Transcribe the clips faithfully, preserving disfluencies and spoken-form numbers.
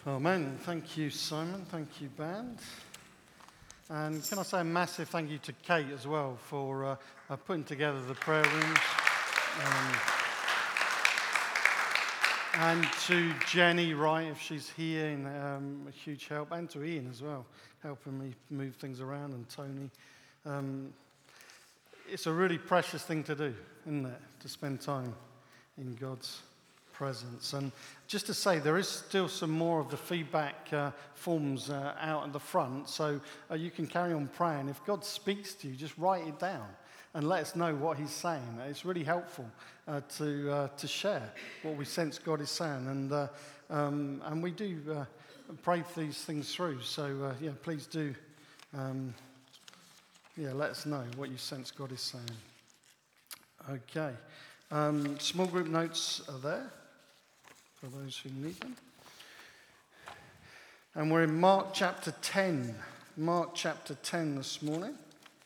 Amen. Thank you, Simon. Thank you, band. And can I say a massive thank you to Kate as well for uh, uh, putting together the prayer rooms. Um, and to Jenny Wright, if she's here, in, um, a huge help. And to Ian as well, helping me move things around, and Tony. Um, it's a really precious thing to do, isn't it? To spend time in God's presence. And just to say, there is still some more of the feedback uh, forms uh, out at the front, so uh, you can carry on praying. If God speaks to you, just write it down and let us know what he's saying. It's really helpful uh, to uh, to share what we sense God is saying, and uh, um, and we do uh, pray these things through. So uh, yeah, please do um, yeah let us know what you sense God is saying. Okay, um, small group notes are there for those who need them. And we're in Mark chapter ten. Mark chapter ten this morning.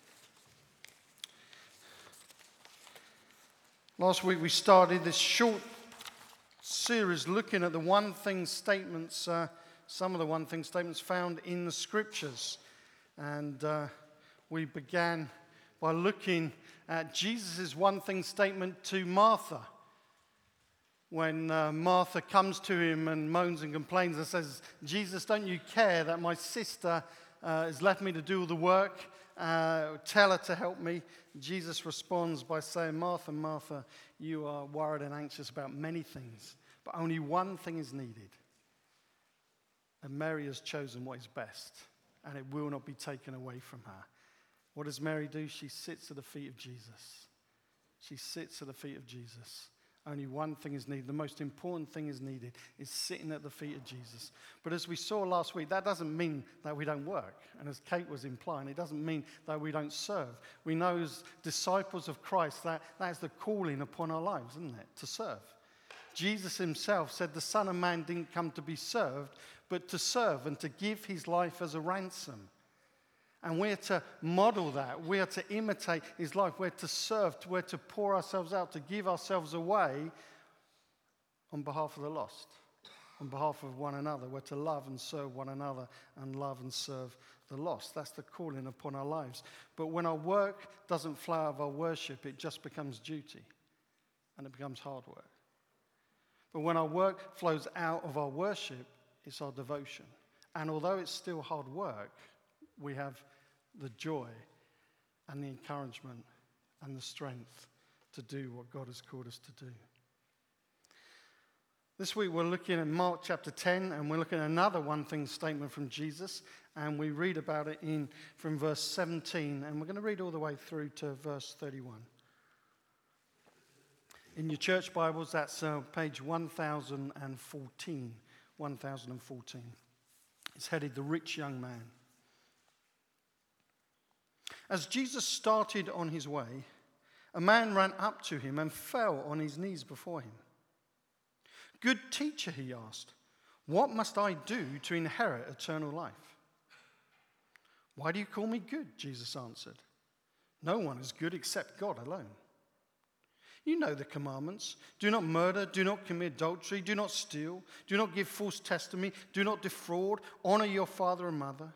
Last week we started this short series looking at the one thing statements, uh, some of the one thing statements found in the scriptures. And uh, we began by looking at Jesus' one thing statement to Martha. When uh, Martha comes to him and moans and complains and says, Jesus, don't you care that my sister uh, has left me to do all the work? Uh, tell her to help me. Jesus responds by saying, Martha, Martha, you are worried and anxious about many things, but only one thing is needed. And Mary has chosen what is best, and it will not be taken away from her. What does Mary do? She sits at the feet of Jesus. She sits at the feet of Jesus. Only one thing is needed. The most important thing is needed is sitting at the feet of Jesus. But as we saw last week, that doesn't mean that we don't work. And as Kate was implying, it doesn't mean that we don't serve. We know as disciples of Christ that that is the calling upon our lives, isn't it? To serve. Jesus himself said the Son of Man didn't come to be served, but to serve and to give his life as a ransom. And we're to model that. We're to imitate his life. We're to serve. We're to pour ourselves out, to give ourselves away on behalf of the lost, on behalf of one another. We're to love and serve one another and love and serve the lost. That's the calling upon our lives. But when our work doesn't flow out of our worship, it just becomes duty and it becomes hard work. But when our work flows out of our worship, it's our devotion. And although it's still hard work, we have the joy and the encouragement and the strength to do what God has called us to do. This week we're looking at Mark chapter ten, and we're looking at another one thing statement from Jesus, and we read about it in from verse seventeen, and we're going to read all the way through to verse thirty-one. In your church Bibles, that's uh, page one thousand fourteen. one thousand fourteen. It's headed The Rich Young Man. As Jesus started on his way, a man ran up to him and fell on his knees before him. Good teacher, he asked, what must I do to inherit eternal life? Why do you call me good? Jesus answered. No one is good except God alone. You know the commandments. Do not murder, do not commit adultery, do not steal, do not give false testimony, do not defraud, honor your father and mother.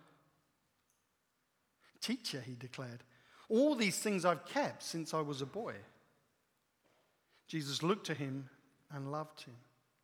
Teacher, he declared, all these things I've kept since I was a boy. Jesus looked at him and loved him.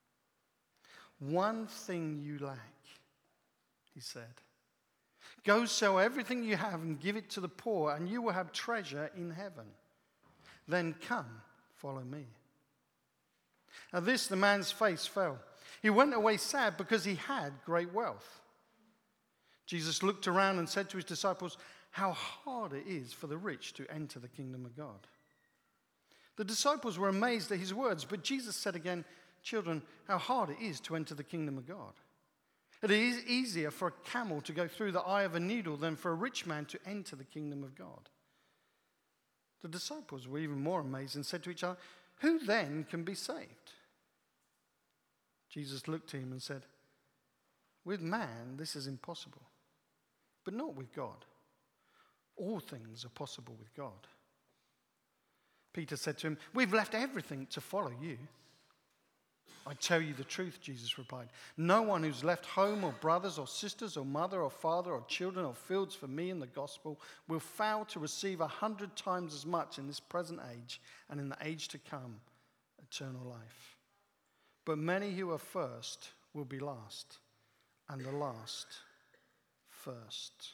One thing you lack, he said. Go sell everything you have and give it to the poor, and you will have treasure in heaven. Then come, follow me. At this, the man's face fell. He went away sad because he had great wealth. Jesus looked around and said to his disciples, how hard it is for the rich to enter the kingdom of God. The disciples were amazed at his words, but Jesus said again, children, how hard it is to enter the kingdom of God. It is easier for a camel to go through the eye of a needle than for a rich man to enter the kingdom of God. The disciples were even more amazed and said to each other, who then can be saved? Jesus looked at him and said, with man this is impossible, but not with God. All things are possible with God. Peter said to him, we've left everything to follow you. I tell you the truth, Jesus replied. No one who's left home or brothers or sisters or mother or father or children or fields for me in the gospel will fail to receive a hundred times as much in this present age and in the age to come, eternal life. But many who are first will be last, and the last first.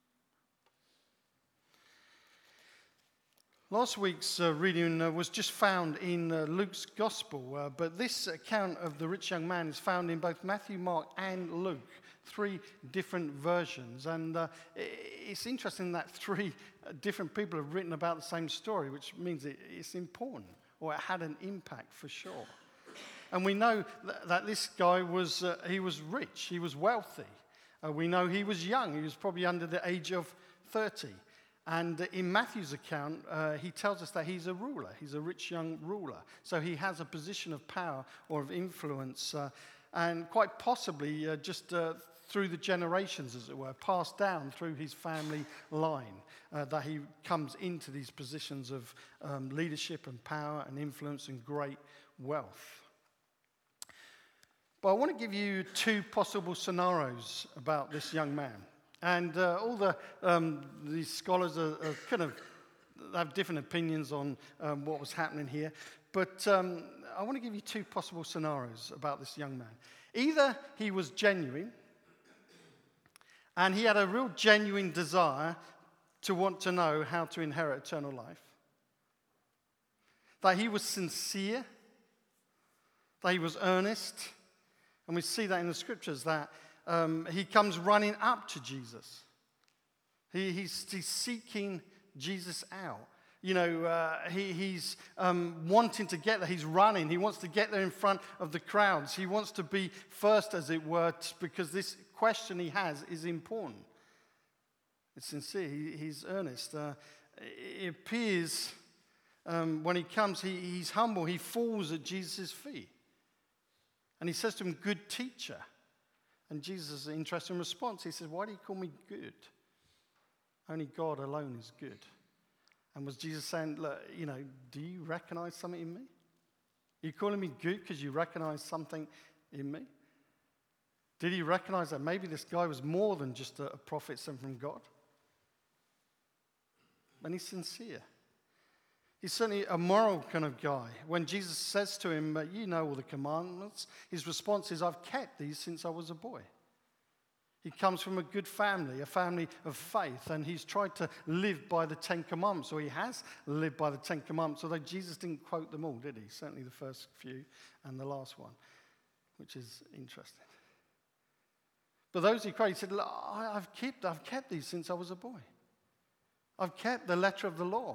Last week's uh, reading uh, was just found in uh, Luke's Gospel, uh, but this account of the rich young man is found in both Matthew, Mark, and Luke, three different versions. And uh, it's interesting that three different people have written about the same story, which means it, it's important, or it had an impact for sure. And we know th- that this guy was, uh, he was rich, he was wealthy. Uh, we know he was young, he was probably under the age of thirty. And in Matthew's account, uh, he tells us that he's a ruler. He's a rich young ruler. So he has a position of power or of influence, uh, and quite possibly uh, just uh, through the generations, as it were, passed down through his family line, uh, that he comes into these positions of um, leadership and power and influence and great wealth. But I want to give you two possible scenarios about this young man. And uh, all the um, these scholars are, are kind of have different opinions on um, what was happening here. But um, I want to give you two possible scenarios about this young man. Either he was genuine, and he had a real genuine desire to want to know how to inherit eternal life. That he was sincere, that he was earnest, and we see that in the scriptures that Um, he comes running up to Jesus. He, he's, he's seeking Jesus out. You know, uh, he, he's um, wanting to get there. He's running. He wants to get there in front of the crowds. He wants to be first, as it were, t- because this question he has is important. It's sincere. He, he's earnest. Uh, it appears um, when he comes, he, he's humble. He falls at Jesus' feet. And he says to him, "Good teacher." And Jesus' interesting response, he says, "Why do you call me good? Only God alone is good." And was Jesus saying, "Look, you know, do you recognize something in me? Are you calling me good because you recognize something in me?" Did he recognize that maybe this guy was more than just a, a prophet sent from God? And he's sincere. He's certainly a moral kind of guy. When Jesus says to him, "You know all the commandments," his response is, "I've kept these since I was a boy." He comes from a good family, a family of faith, and he's tried to live by the Ten Commandments, or he has lived by the Ten Commandments, although Jesus didn't quote them all, did he? Certainly the first few and the last one, which is interesting. But those he quoted, he said, "Look, I've kept, I've kept these since I was a boy. I've kept the letter of the law."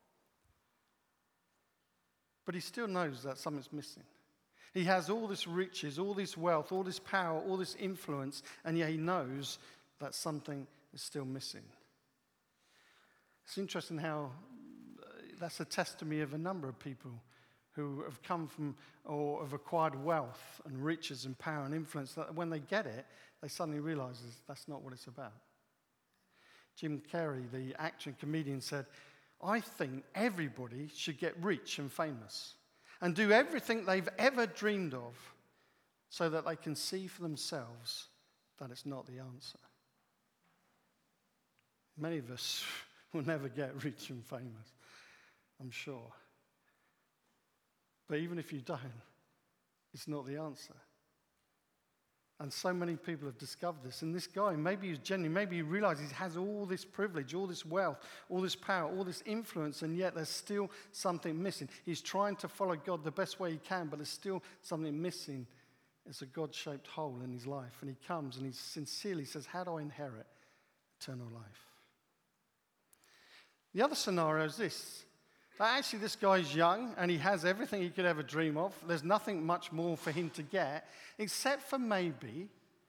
But he still knows that something's missing. He has all this riches, all this wealth, all this power, all this influence, and yet he knows that something is still missing. It's interesting how that's a testimony of a number of people who have come from or have acquired wealth and riches and power and influence, that when they get it, they suddenly realize that's not what it's about. Jim Carrey, the actor and comedian, said, "I think everybody should get rich and famous and do everything they've ever dreamed of so that they can see for themselves that it's not the answer." Many of us will never get rich and famous, I'm sure. But even if you don't, it's not the answer. And so many people have discovered this. And this guy, maybe he's genuine, maybe he realizes he has all this privilege, all this wealth, all this power, all this influence, and yet there's still something missing. He's trying to follow God the best way he can, but there's still something missing. It's a God-shaped hole in his life. And he comes and he sincerely says, "How do I inherit eternal life?" The other scenario is this. That actually this guy's young and he has everything he could ever dream of. There's nothing much more for him to get, except for maybe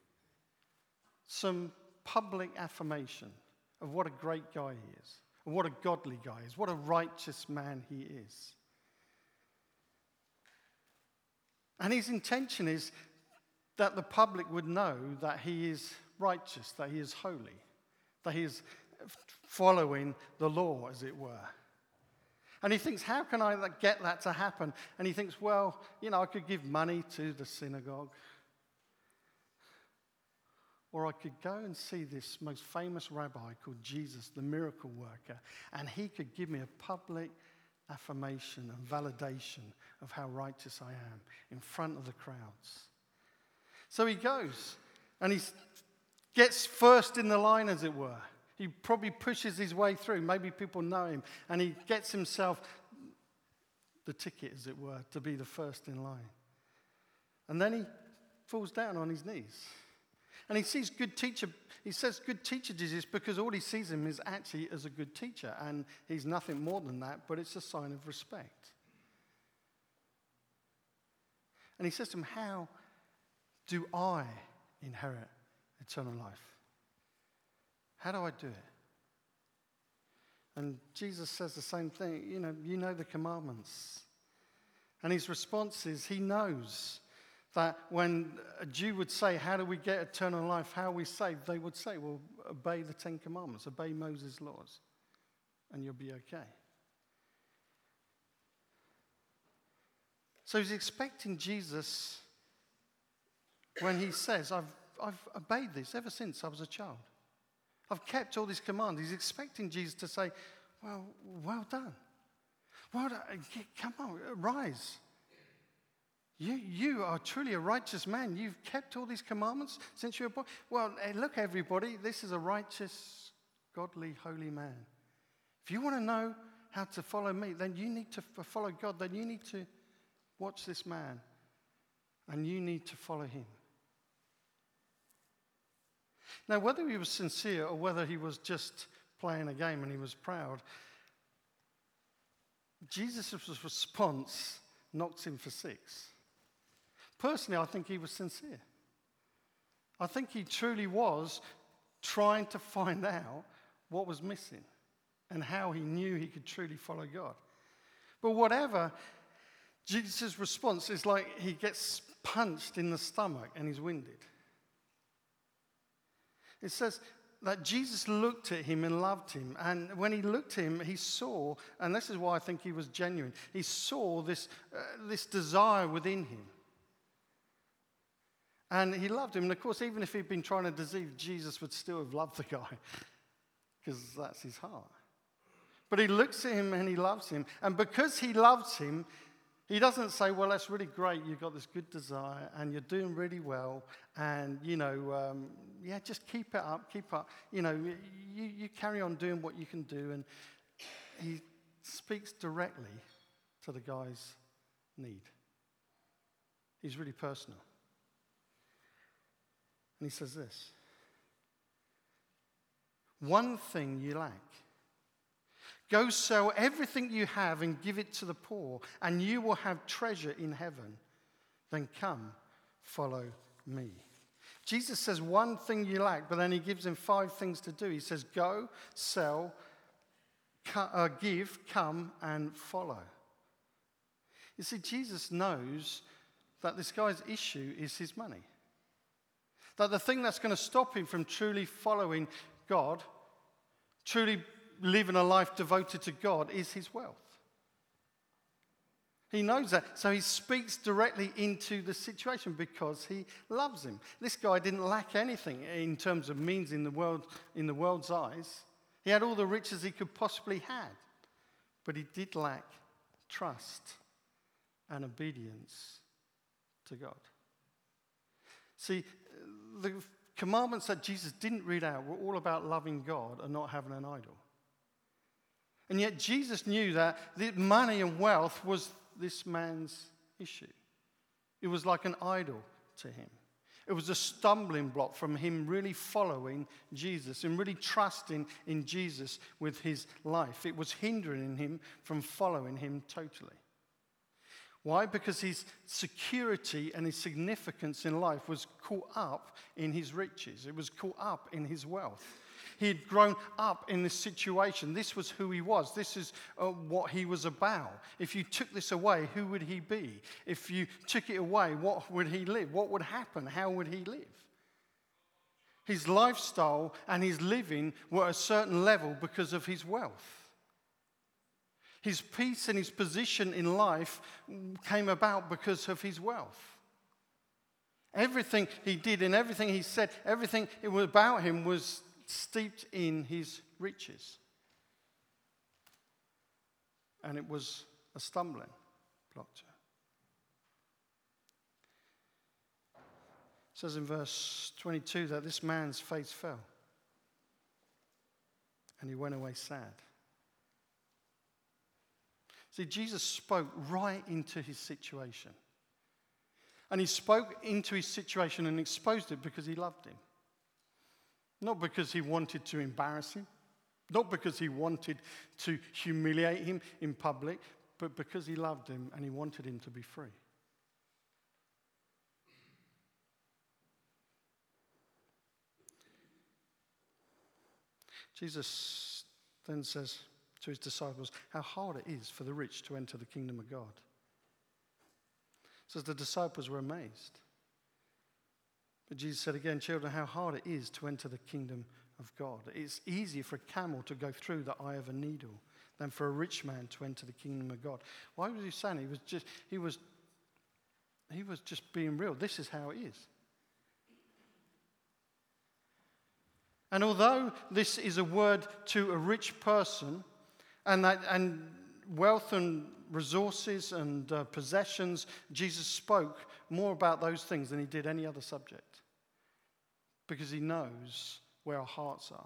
some public affirmation of what a great guy he is, of what a godly guy is, what a righteous man he is. And his intention is that the public would know that he is righteous, that he is holy, that he is following the law, as it were. And he thinks, how can I like, get that to happen? And he thinks, well, you know, I could give money to the synagogue. Or I could go and see this most famous rabbi called Jesus, the miracle worker, and he could give me a public affirmation and validation of how righteous I am in front of the crowds. So he goes, and he gets first in the line, as it were. He probably pushes his way through. Maybe people know him, and he gets himself the ticket, as it were, to be the first in line. And then he falls down on his knees. And he sees good teacher, he says good teacher Jesus because all he sees him is actually as a good teacher. And he's nothing more than that, but it's a sign of respect. And he says to him, how do I inherit eternal life? How do I do it? And Jesus says the same thing. You know, you know the commandments. And his response is he knows that when a Jew would say, how do we get eternal life? How are we saved? They would say, well, obey the Ten Commandments, obey Moses' laws, and you'll be okay. So he's expecting Jesus when he says, I've, I've obeyed this ever since I was a child. I've kept all these commands. He's expecting Jesus to say, well, well done. Well done. Come on, rise. You, you are truly a righteous man. You've kept all these commandments since you were born. Well, look, everybody, this is a righteous, godly, holy man. If you want to know how to follow me, then you need to follow God. Then you need to watch this man, and you need to follow him. Now, whether he was sincere or whether he was just playing a game and he was proud, Jesus' response knocks him for six. Personally, I think he was sincere. I think he truly was trying to find out what was missing and how he knew he could truly follow God. But whatever, Jesus' response is like he gets punched in the stomach and he's winded. It says that Jesus looked at him and loved him. And when he looked at him, he saw, and this is why I think he was genuine, he saw this, uh, this desire within him. And he loved him. And of course, even if he'd been trying to deceive, Jesus would still have loved the guy because that's his heart. But he looks at him and he loves him. And because he loves him, he doesn't say, well, that's really great. You've got this good desire and you're doing really well. And, you know, um, yeah, just keep it up, keep up. You know, you, you carry on doing what you can do. And he speaks directly to the guy's need. He's really personal. And he says this, one thing you lack. Go sell everything you have and give it to the poor, and you will have treasure in heaven. Then come, follow me. Jesus says one thing you lack, but then he gives him five things to do. He says, go, sell, uh, give, come, and follow. You see, Jesus knows that this guy's issue is his money. That the thing that's going to stop him from truly following God, truly living a life devoted to God, is his wealth. He knows that. So he speaks directly into the situation because he loves him. This guy didn't lack anything in terms of means in the world, in the world's eyes. He had all the riches he could possibly have. But he did lack trust and obedience to God. See, the commandments that Jesus didn't read out were all about loving God and not having an idol. And yet Jesus knew that money and wealth was this man's issue. It was like an idol to him. It was a stumbling block from him really following Jesus and really trusting in Jesus with his life. It was hindering him from following him totally. Why? Because his security and his significance in life was caught up in his riches. It was caught up in his wealth. He had grown up in this situation. This was who he was. This is uh, what he was about. If you took this away, who would he be? If you took it away, what would he live? What would happen? How would he live? His lifestyle and his living were at a certain level because of his wealth. His peace and his position in life came about because of his wealth. Everything he did and everything he said, everything it was about him was steeped in his riches. And it was a stumbling block to him. It says in verse twenty-two that this man's face fell. And he went away sad. See, Jesus spoke right into his situation. And he spoke into his situation and exposed it because he loved him. Not because he wanted to embarrass him. Not because he wanted to humiliate him in public. But because he loved him and he wanted him to be free. Jesus then says to his disciples how hard it is for the rich to enter the kingdom of God. It says the disciples were amazed. But Jesus said again, children, how hard it is to enter the kingdom of God. It's easier for a camel to go through the eye of a needle than for a rich man to enter the kingdom of God. Why was he saying? He was just he was he was just being real. This is how it is. And although this is a word to a rich person, and that, and wealth and resources and uh, possessions, Jesus spoke more about those things than he did any other subject. Because he knows where our hearts are.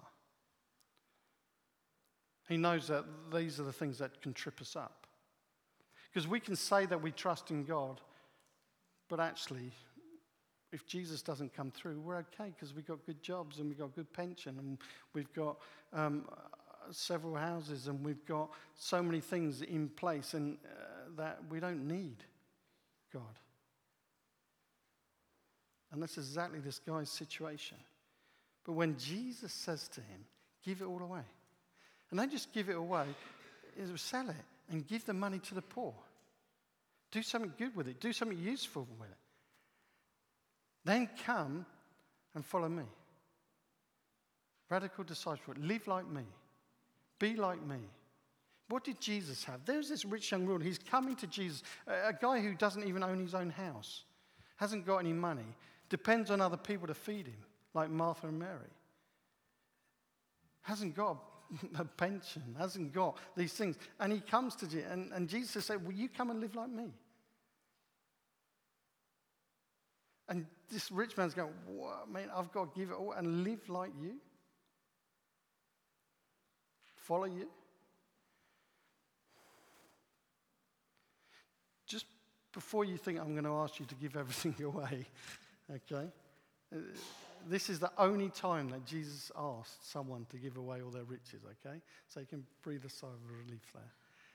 He knows that these are the things that can trip us up. Because we can say that we trust in God, but actually, if Jesus doesn't come through, we're okay because we've got good jobs and we've got good pension and we've got um, several houses and we've got so many things in place and uh, that we don't need God. And that's exactly this guy's situation. But when Jesus says to him, give it all away. And don't just give it away, sell it and give the money to the poor. Do something good with it. Do something useful with it. Then come and follow me. Radical discipleship. Live like me. Be like me. What did Jesus have? There's this rich young ruler. He's coming to Jesus, a guy who doesn't even own his own house, hasn't got any money, depends on other people to feed him, like Martha and Mary. Hasn't got a pension, hasn't got these things. And he comes to Jesus, and, and Jesus said, will you come and live like me? And this rich man's going, what, man, I've got to give it all and live like you? Follow you? Just before you think I'm going to ask you to give everything away, okay? Uh, this is the only time that Jesus asked someone to give away all their riches, okay? So you can breathe a sigh of relief there.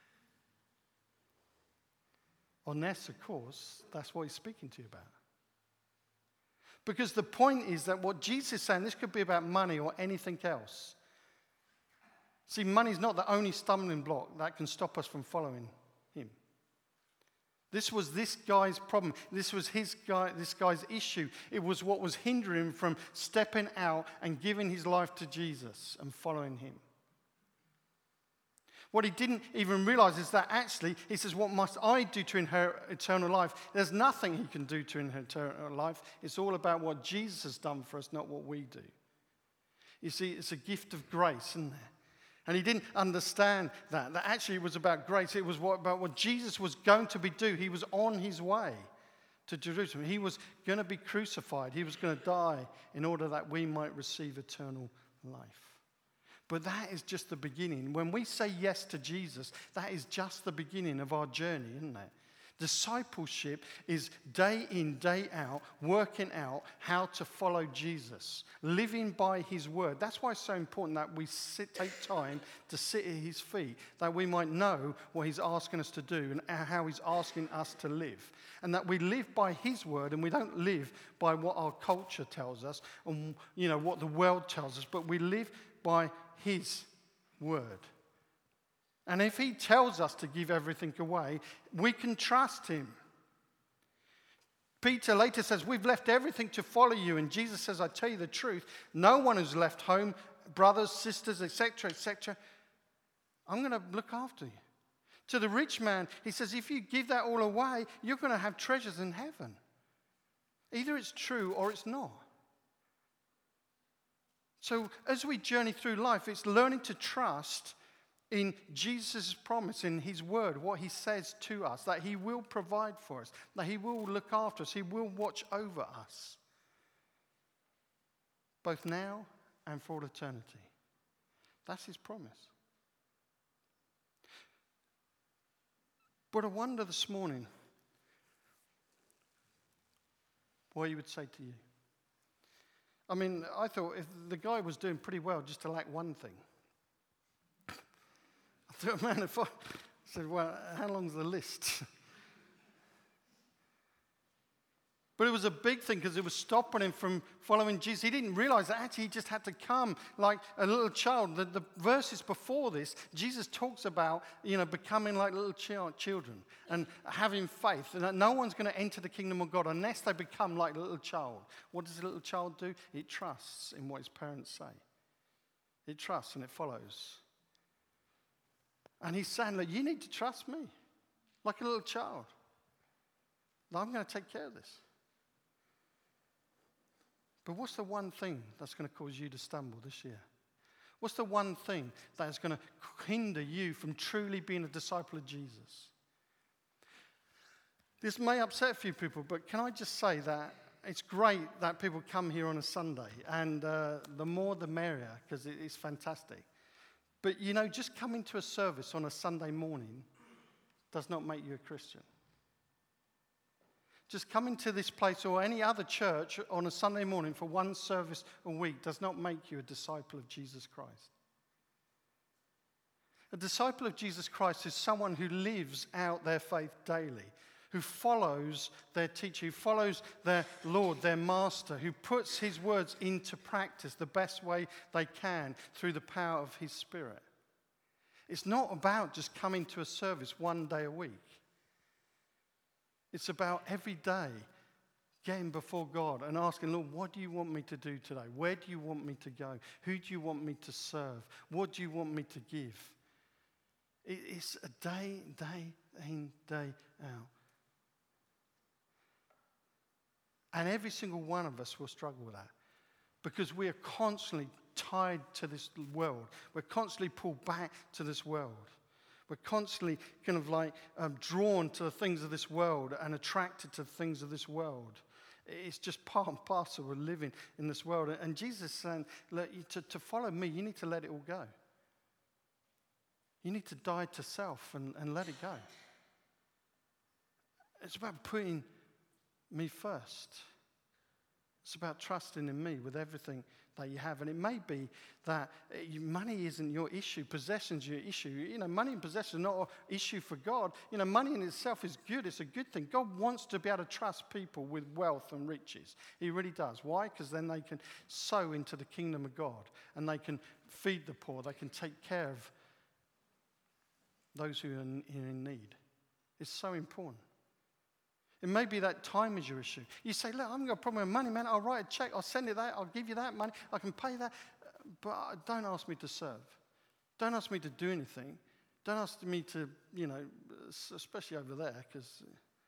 Unless, of course, that's what he's speaking to you about. Because the point is that what Jesus is saying, this could be about money or anything else. See, money is not the only stumbling block that can stop us from following him. This was this guy's problem. This was his guy, this guy's issue. It was what was hindering him from stepping out and giving his life to Jesus and following him. What he didn't even realize is that actually, he says, what must I do to inherit eternal life? There's nothing he can do to inherit eternal life. It's all about what Jesus has done for us, not what we do. You see, it's a gift of grace, isn't there? And he didn't understand that. That actually it was about grace. It was what, about what Jesus was going to be do. He was on his way to Jerusalem. He was going to be crucified. He was going to die in order that we might receive eternal life. But that is just the beginning. When we say yes to Jesus, that is just the beginning of our journey, isn't it? Discipleship is day in, day out, working out how to follow Jesus, living by his word. That's why it's so important that we sit, take time to sit at his feet, that we might know what he's asking us to do and how he's asking us to live. And that we live by his word and we don't live by what our culture tells us and, you know, what the world tells us, but we live by his word. And if he tells us to give everything away, we can trust him. Peter later says, we've left everything to follow you. And Jesus says, I tell you the truth, no one who's left home, brothers, sisters, et cetera, et cetera, I'm going to look after you. To the rich man, he says, if you give that all away, you're going to have treasures in heaven. Either it's true or it's not. So as we journey through life, it's learning to trust in Jesus' promise, in his word, what he says to us, that he will provide for us, that he will look after us, he will watch over us, both now and for all eternity. That's his promise. But I wonder this morning what he would say to you. I mean, I thought if the guy was doing pretty well just to lack one thing. I thought, man, if I said, well, how long's the list? But it was a big thing because it was stopping him from following Jesus. He didn't realize that actually he just had to come like a little child. The, the verses before this, Jesus talks about, you know, becoming like little ch- children and having faith. And that no one's going to enter the kingdom of God unless they become like a little child. What does a little child do? It trusts in what his parents say. It trusts and it follows. And he's saying, look, you need to trust me like a little child. I'm going to take care of this. But what's the one thing that's going to cause you to stumble this year? What's the one thing that is going to hinder you from truly being a disciple of Jesus? This may upset a few people, but can I just say that it's great that people come here on a Sunday, and uh, the more the merrier, because it is fantastic. But, you know, just coming to a service on a Sunday morning does not make you a Christian. Just coming to this place or any other church on a Sunday morning for one service a week does not make you a disciple of Jesus Christ. A disciple of Jesus Christ is someone who lives out their faith daily, who follows their teacher, who follows their Lord, their master, who puts his words into practice the best way they can through the power of his Spirit. It's not about just coming to a service one day a week. It's about every day getting before God and asking, Lord, what do you want me to do today? Where do you want me to go? Who do you want me to serve? What do you want me to give? It's a day, day in, day out. And every single one of us will struggle with that because we are constantly tied to this world. We're constantly pulled back to this world. We're constantly kind of like um, drawn to the things of this world and attracted to the things of this world. It's just part and parcel of living in this world. And Jesus is saying, look, to, to follow me, you need to let it all go. You need to die to self and, and let it go. It's about putting me first. It's about trusting in me with everything that you have. And it may be that money isn't your issue, possessions your issue. You know, money and possessions are not an issue for God. You know, money in itself is good. It's a good thing. God wants to be able to trust people with wealth and riches. He really does. Why? Because then they can sow into the kingdom of God and they can feed the poor. They can take care of those who are in, in need. It's so important. It may be that time is your issue. You say, look, I haven't got a problem with money, man. I'll write a check. I'll send it that. I'll give you that money. I can pay that. But don't ask me to serve. Don't ask me to do anything. Don't ask me to, you know, especially over there, because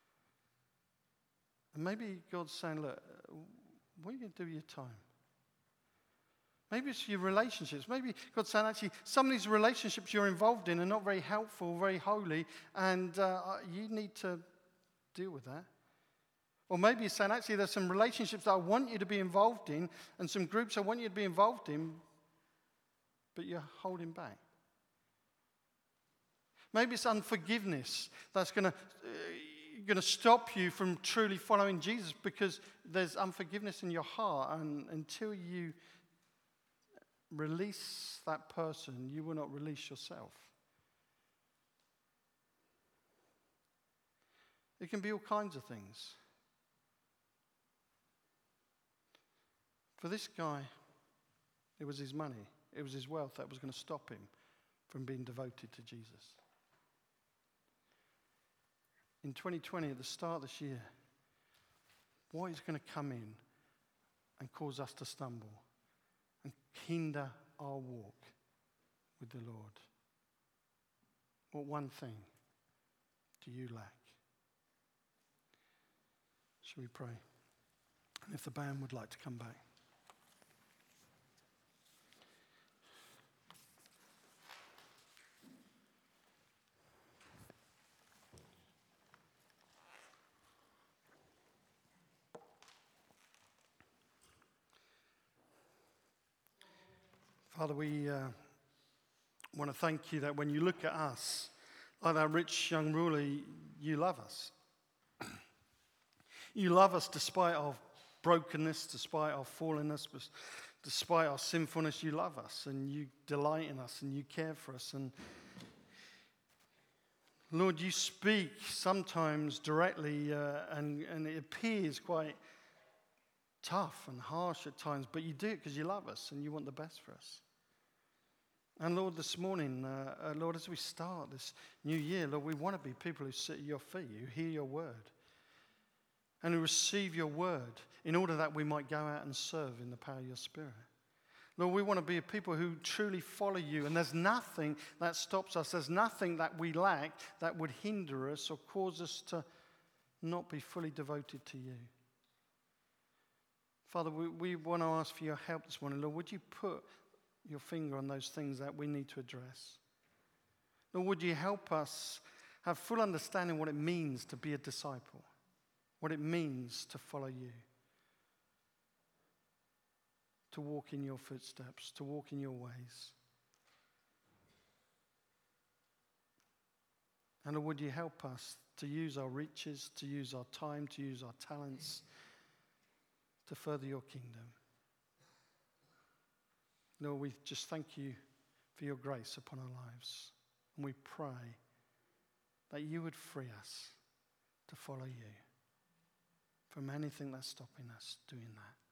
maybe God's saying, look, what are you going to do with your time? Maybe it's your relationships. Maybe God's saying, actually, some of these relationships you're involved in are not very helpful, very holy, and uh, you need to deal with that. Or maybe he's saying, actually, there's some relationships that I want you to be involved in and some groups I want you to be involved in, but you're holding back. Maybe it's unforgiveness that's going to uh, going to stop you from truly following Jesus because there's unforgiveness in your heart, and until you release that person, you will not release yourself. It can be all kinds of things. For this guy, it was his money, it was his wealth that was going to stop him from being devoted to Jesus. In twenty twenty, at the start of this year, what is going to come in and cause us to stumble and hinder our walk with the Lord? What one thing do you lack? Shall we pray? And if the band would like to come back. Father, we uh, want to thank you that when you look at us, like that rich young ruler, you love us. You love us despite our brokenness, despite our fallenness, despite our sinfulness. You love us and you delight in us and you care for us. And Lord, you speak sometimes directly uh, and, and it appears quite tough and harsh at times, but you do it because you love us and you want the best for us. And Lord, this morning, uh, uh, Lord, as we start this new year, Lord, we want to be people who sit at your feet, who hear your word, and who receive your word in order that we might go out and serve in the power of your Spirit. Lord, we want to be a people who truly follow you, and there's nothing that stops us. There's nothing that we lack that would hinder us or cause us to not be fully devoted to you. Father, we, we want to ask for your help this morning. Lord, would you put your finger on those things that we need to address? Lord, would you help us have full understanding what it means to be a disciple, what it means to follow you, to walk in your footsteps, to walk in your ways. And Lord, would you help us to use our riches, to use our time, to use our talents to further your kingdom. Lord, we just thank you for your grace upon our lives. And we pray that you would free us to follow you from anything that's stopping us doing that.